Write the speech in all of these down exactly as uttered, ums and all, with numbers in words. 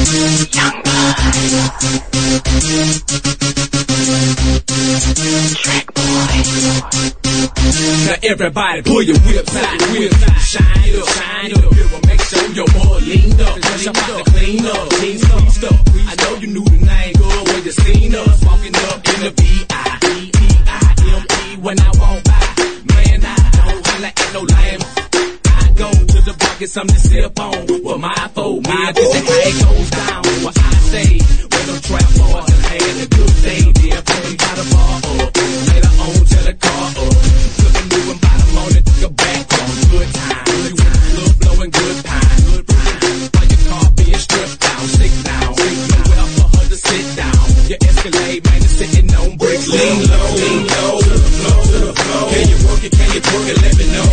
Now everybody pull your whips out, whips out, shine it up, shine it up. Here, make sure your boy leaned up, fresh up out to clean up, clean squeezed up. I know you knew the name, good when you seen us walking up in the V I E M E when I walk by. Man, I don't holla at no lame. I go to the bar, get something to sip on. Well, my foe, my this is how it goes down. What I say, when them trap boys and had a good day, they'll put me by the bar up. Later on, tell the car up. Looking new and bottom on it, go back on good time. You want a little blowing good pine, good pine. While your car being stripped down, sit down. Nowhere for her to sit down. Your Escalade, man, is sitting on bricks. Lean low, lean low, to the flow, to the flow. Can you work it, can you twerk it, let me know.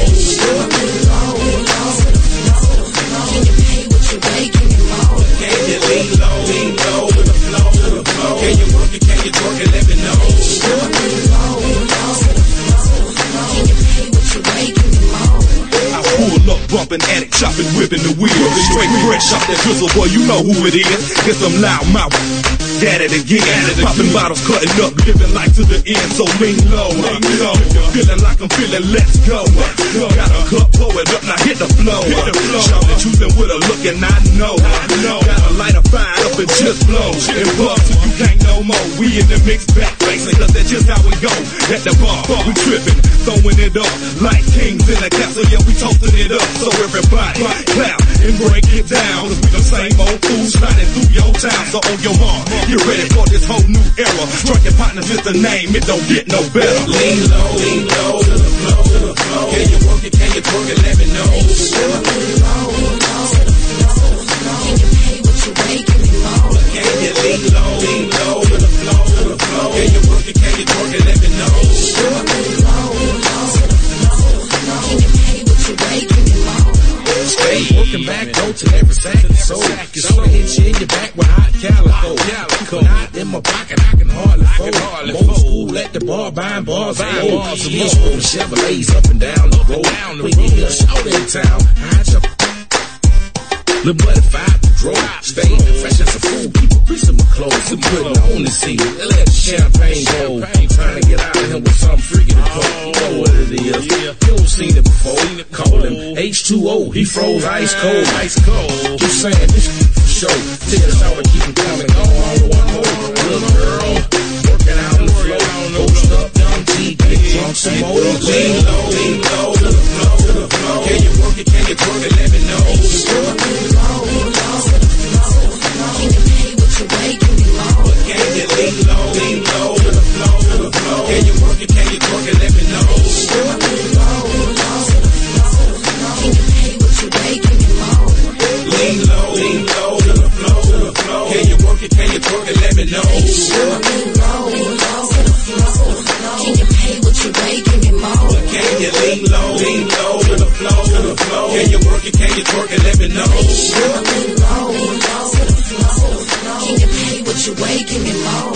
Can you pay what you make, can you roll? Can you lean low, lean low, to the flow, to the flow. Can you work it, can you twerk it, let me know. I pull up, bumping, addict, chopping, whipping the wheel. Straight fresh off that drizzle, boy, you know who it is. Get some loud mouth, at it again. Popping bottles, cutting up, living life to the end. So lean low, lean low. Feeling like I'm feeling, let's go. Got a cup, pour it up, now hit the flow. Shouting, choosing with a look, and I know. Got a light of fire up and just blow. And bust till you can't no more. We in the mix, back facing, cause that's just how we go. At the bar, we tripping, throwing it up like kings in the castle. Yeah, we toasting it up. So everybody clap and break it down. Cause we the same old fools riding through your town. So on your mark, get ready for this whole new era. Striking partners is the name, it don't get no better. Lean low, lean low, to the flow, to the flow. Can you work it, can you twerk it, let me know. Can you pay what you make, can you roll? Can you lean low, lean low, to the flow, to the flow. Can you work it, can you twerk it, let me know. Stay working back, go to every sack and soul. Get some hit you in your back with hot calico. Put hot in my pocket, I can hardly fold. Old school at the bar, buying bars and bars. Each roll Chevrolets up and down the road. When you hear a shout in town, hide your little buddy five to draw. Stay fresh as a fool, keep a piece of my clothes and putting on the seat. Let the champagne go. Trying to get out of here with something freaky to go. You know what it is. You don't seen it before. Call him H two O. He froze ice cold. Ice cold. Just saying this for sure. Tell us how to keep him coming. Go on one more. Little girl working out on the floor. Post up, young G, get drunk some more. Lean low, lean low, to the flow, to the flow. Can you work it? Can you twerk it? Let me know. Can you pay what you make? Can you roll? Can you lean low, lean low, to the flow, to the flow? Can you work it? Can you twerk it? Let me know. Can you pay what you make? Can you roll? Lean low, lean low, to the flow, to the flow. Can you work it? Can you twerk it? Let me know. Can you pay what you make? Can you roll? Can you lean low, lean low, to the flow, to the flow? Can you work it? Can you twerk it? Let me know. Can you pay what you weigh? Can you roll?